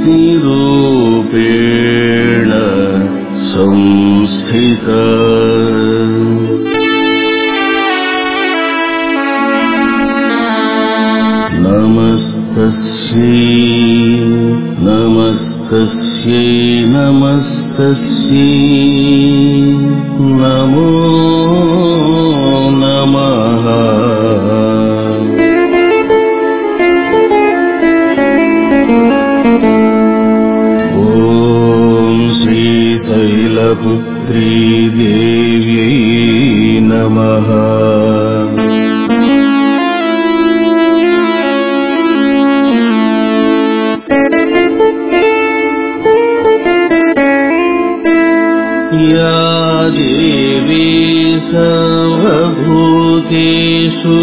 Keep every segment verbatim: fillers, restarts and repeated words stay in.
मूर्तिरूपेण संस्थिता नमस्तस्यै नमस्तस्यै नमस्तस्यै नमो नमः। ॐ श्रीशैलपुत्री देव्यै नमः। या देवी सर्वभूतेषु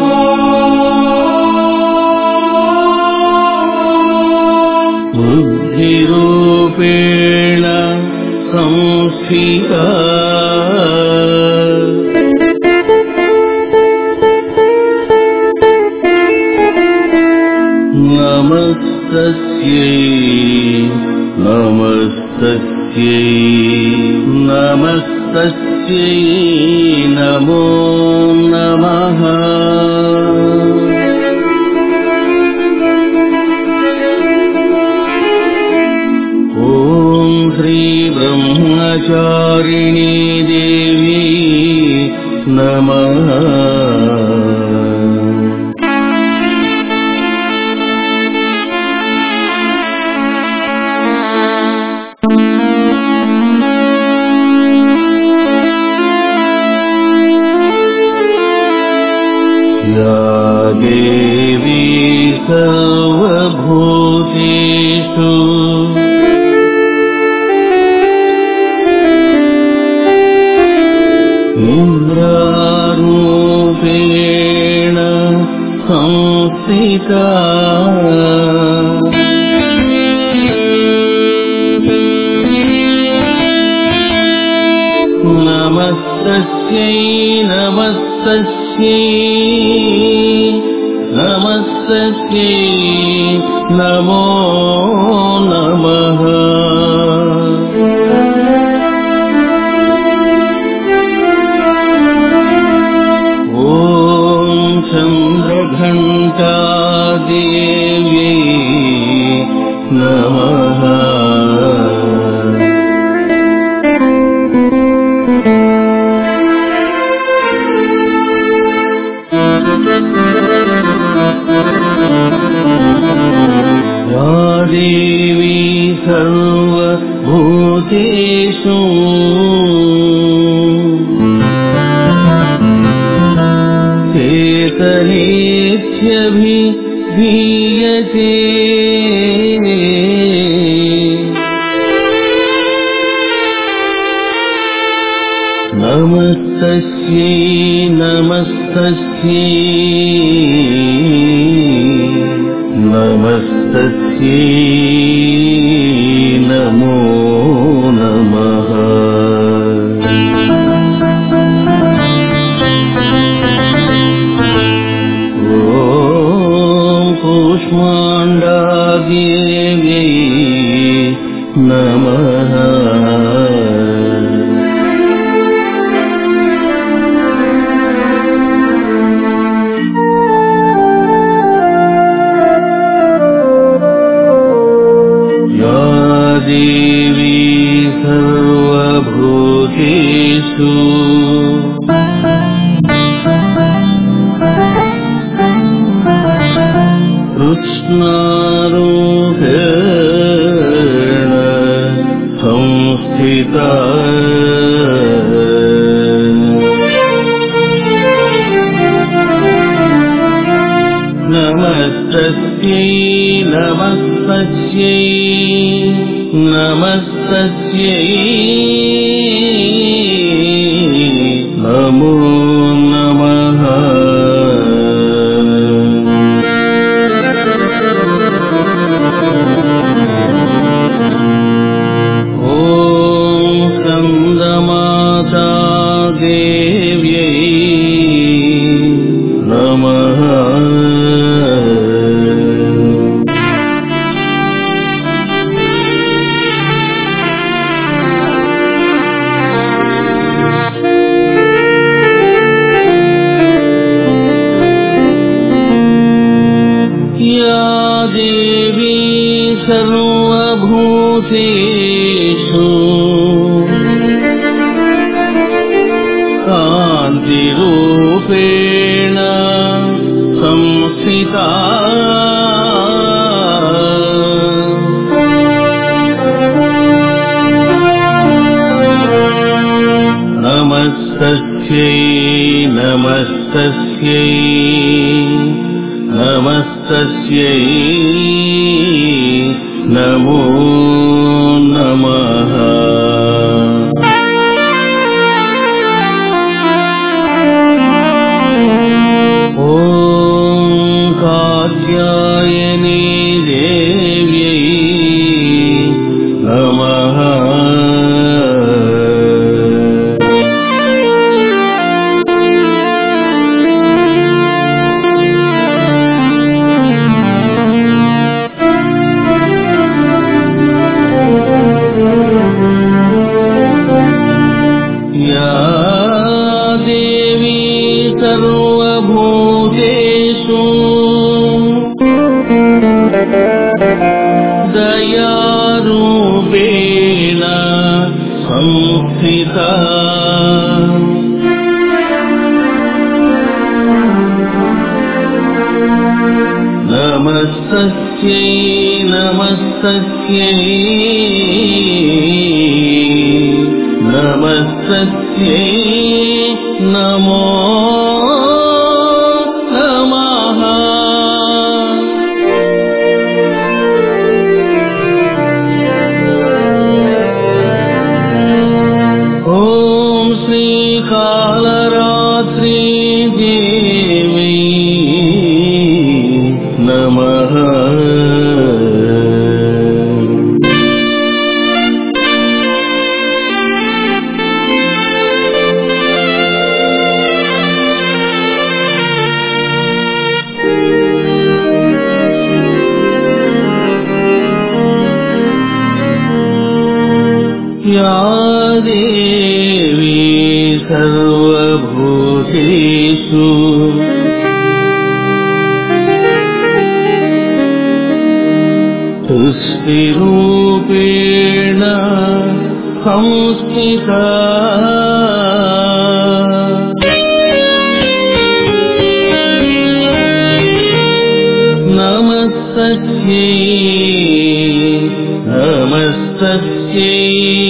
बुद्धिरूपेण संस्थिता नमस्तस्यै नमस्तस्यै नमस्तस्यै नमो नमः। ॐ श्री ब्रह्मचारिणी देवी नमः। या देवी सर्वभूतेषु निद्रारूपेण संस्थिता नमस्तस्यै नमस्तस्यै नमस्तस्यै नमो नमः। ॐ चन्द्रघण्टा देव्यै नमः। या देवी सर्वभूतेषु चेतनेत्यभिधीयते नमस्तस्यै नमस्तस्यै नमस्तस्यै नमो नमः। ॐ कूष्माण्डा देव्यै नमः। देवी सर्वभूतेषु कृष्णारूपेण संस्थिता नमस्तस्यै नमस्तस्यै नमस्तस्यै नमो नमः। ॐ स्कन्दमाता देव्यै नमः। సర్వభూతేషు కాంతిరూపేణ సంస్థితా నమస్తస్యై నమస్తస్యై నమస్తస్యై నమో నమః. ఓం కాత్యాయనీ దేవ్యై నమః. సర్వభూతేషు దయారూపేణ సంస్థితా నమస్తస్యై నమస్తస్యై నమస్తస్యై నమో నమః. ఓం శ్రీకాళరాత్రీ దేవై నమః. యా దేవీ సర్వభూతేషు తుష్టిరూపేణ సంస్థితా నమస్తస్యై నమస్తస్యై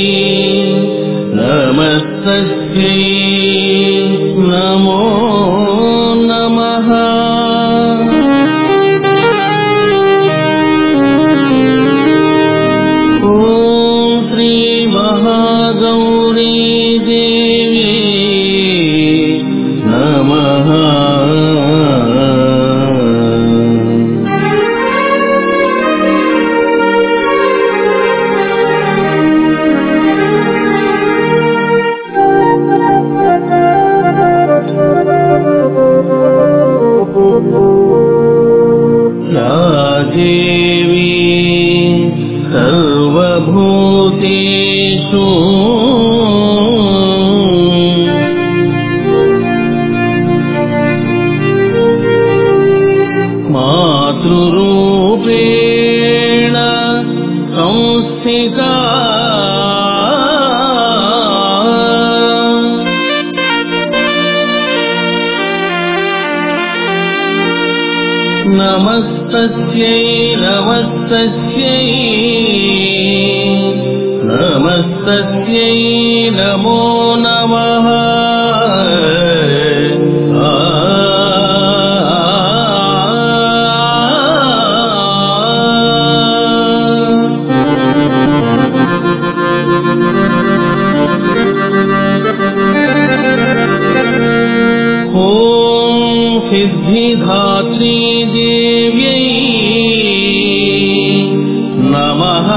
నమస్తస్యై నమో నమః. ఓం శ్రీ మహాగౌరీ దేవి నమః. యా దేవీ సర్వభూతేషు మాతృరూపేణ సంస్థితా నమస్తస్యై నమస్తస్యై నమస్తస్యై నమో నమః. ఆ ఓం సిద్ధిదాత్రీ దేవ్యై నమః.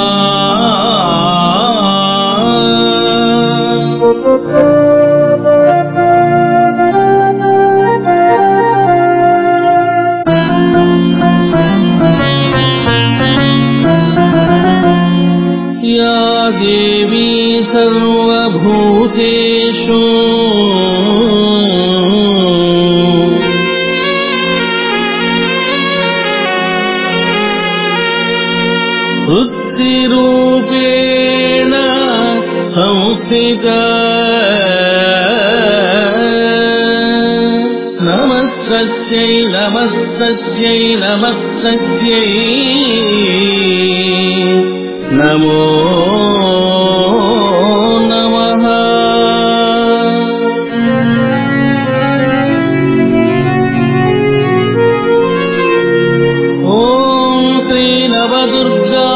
యా దేవీ సర్వభూతేషు शक्तिरूपेण संस्थिता नमस्तस्यै नमस्तस्यै नमस्तस्यै नमो नमः। ॐ श्री नवदुर्गा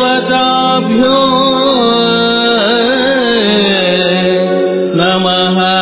देवताभ्यो नमः।